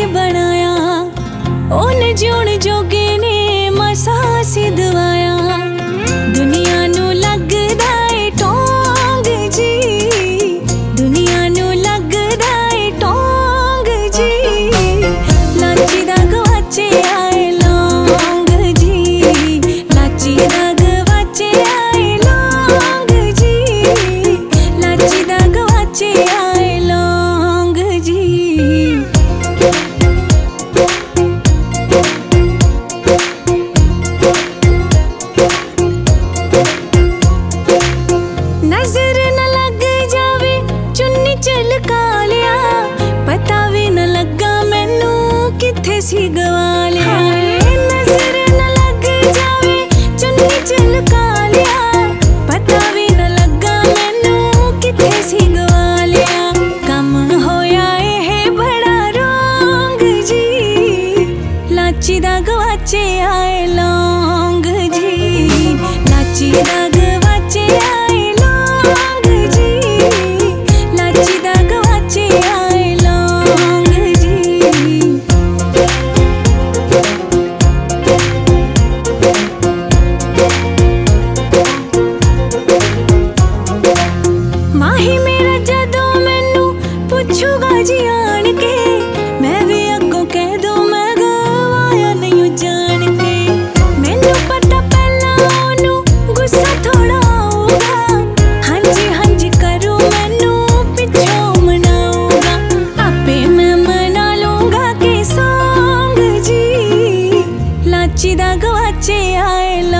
बनाया, ओन जिउण जोगे ने मसासी दवाया। दुनिया नू लगदा ए टोंग जी, दुनिया नू लगदा ए टोंग जी। लाची दा गवाचे आए लौंग जी, लाची दा गवाचे आए लौंग जी, लाची दा गवाचे आए लौंग जी। नजर न लग जावे चुन्नी झलका लिया, पता भी न लगा मैनू किथे सी गवा लिया। नजर न लग जावे चुन्नी झलका लिया, पता भी न लगा मैनू किथे सी गवा लिया। कम होया एह बड़ा रोंग जी, लाची दा गवाचे आए लौंग जी, लाची दा गवाचे आए लौंग जी, लाची दा गवाचे आए लौंग जी। माही मेरा जदों मैनू पुछूगा जी आन के, मैं भी अगों कह दूं मैं गवाया नहीं जान के। मैनू पता पहला ओनू गुस्सा थोड़ा आऊगा, हांजी हांजी करूं मैनू पिछों मनाऊगा। आपे मैं मना लूंगा के सॉन्ग जी, लाची दा गवाचे आए